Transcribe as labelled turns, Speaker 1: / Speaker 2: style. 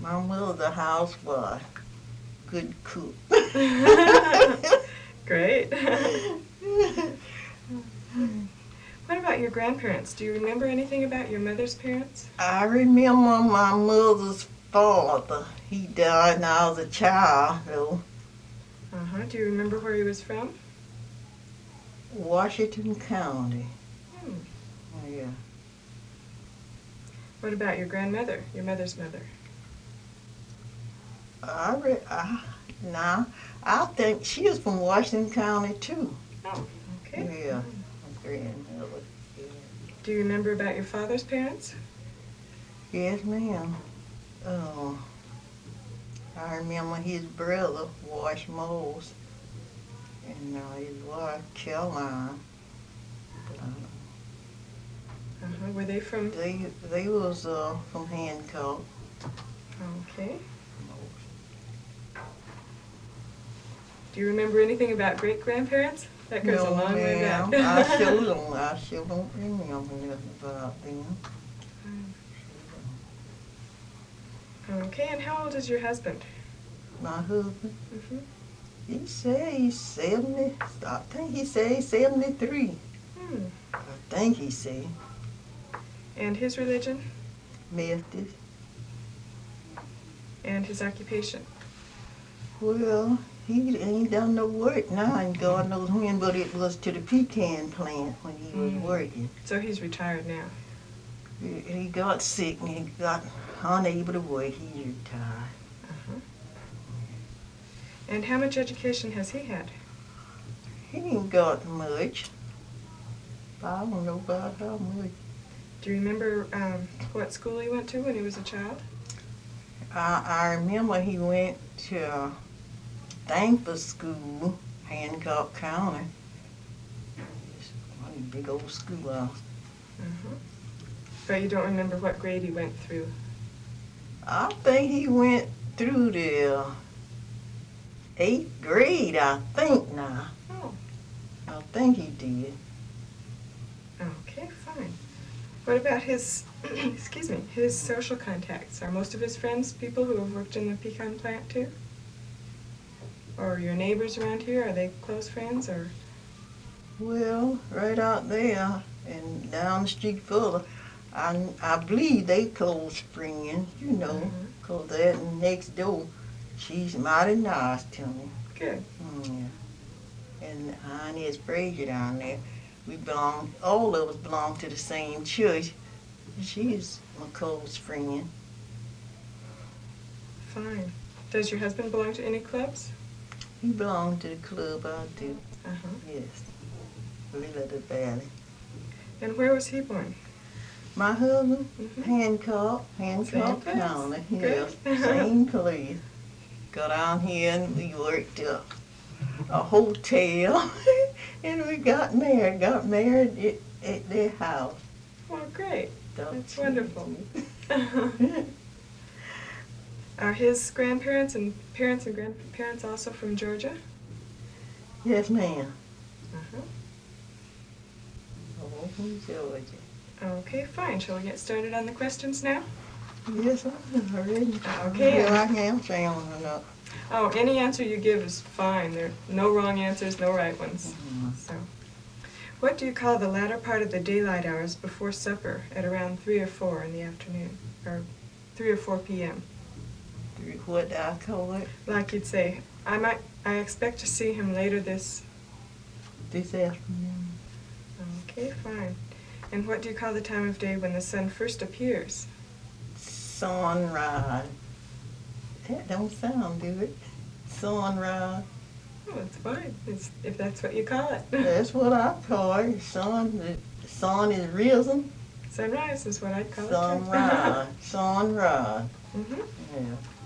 Speaker 1: My mother's a housewife. Good cook.
Speaker 2: Great. What about your grandparents? Do you remember anything about your mother's parents?
Speaker 1: I remember my mother's father. He died when I was a child, though.
Speaker 2: Do you remember where he was from?
Speaker 1: Washington County.
Speaker 2: Hmm.
Speaker 1: Yeah.
Speaker 2: What about your grandmother, your mother's mother?
Speaker 1: I think she is from Washington County too.
Speaker 2: Oh, okay.
Speaker 1: Yeah, my grandmother. Yeah.
Speaker 2: Do you remember about your father's parents?
Speaker 1: Yes, ma'am. Oh, I remember his brother, Wash Moles, and his wife, Caroline.
Speaker 2: Were they from?
Speaker 1: They was from Hancock.
Speaker 2: Okay. Do you remember anything about great-grandparents? That goes a long way back.
Speaker 1: I sure don't remember nothing about them.
Speaker 2: Okay, and how old is your husband?
Speaker 1: My husband,
Speaker 2: Mm-hmm.
Speaker 1: he said he's 70, I think he said he's 73. I think he said.
Speaker 2: And his religion?
Speaker 1: Methodist.
Speaker 2: And his occupation?
Speaker 1: Well, he ain't done no work now, and God knows when, but it was to the pecan plant when he was working.
Speaker 2: So he's retired now?
Speaker 1: He got sick and he got unable to work. He retired.
Speaker 2: And how much education has he had?
Speaker 1: He ain't got much. I don't know about how much.
Speaker 2: Do you remember what school he went to when he was a child?
Speaker 1: I remember he went to Thankful School, Hancock County. It's one big old schoolhouse.
Speaker 2: But you don't remember what grade he went through?
Speaker 1: I think he went through the 8th grade, I think now.
Speaker 2: Oh.
Speaker 1: I think he did.
Speaker 2: Okay, fine. What about his, his social contacts? Are most of his friends people who have worked in the pecan plant too? Or your neighbors around here, are they close friends or?
Speaker 1: Well, right out there and down the street further, I believe they close friends, you know, 'cause that next door, she's mighty nice to me.
Speaker 2: Good.
Speaker 1: Yeah. And Inez Frazier down there, all of us belong to the same church. She's my close friend.
Speaker 2: Fine. Does your husband belong to any clubs?
Speaker 1: He belongs to the club, I do. Yes. Little Valley.
Speaker 2: And where was he born?
Speaker 1: My husband, Hancock County. Yes, same place. Got down here and we worked at a hotel and we got married at their house.
Speaker 2: Oh, great. That's wonderful.
Speaker 1: Wonderful.
Speaker 2: Are his grandparents and parents and grandparents also from Georgia?
Speaker 1: Yes, ma'am. Oh, from Georgia.
Speaker 2: Okay, fine. Shall we get started on the questions now?
Speaker 1: Yes, I'm ready.
Speaker 2: Okay.
Speaker 1: Well, I am saying enough.
Speaker 2: Oh, any answer you give is fine. There are no wrong answers, no right ones. So, what do you call the latter part of the daylight hours before supper at around 3 or 4 in the afternoon, or 3 or 4 p.m.?
Speaker 1: What do I call it?
Speaker 2: Like you'd say, I expect to see him later this
Speaker 1: afternoon.
Speaker 2: Okay, fine. And what do you call the time of day when the sun first appears?
Speaker 1: Sunrise. That don't sound good. Sunrise.
Speaker 2: Oh, it's fine. If that's what you call it.
Speaker 1: That's what I call it. The sun is risen.
Speaker 2: Sunrise is what I'd call it.
Speaker 1: Sunrise. Sunrise.
Speaker 2: Mm-hmm.
Speaker 1: Yeah.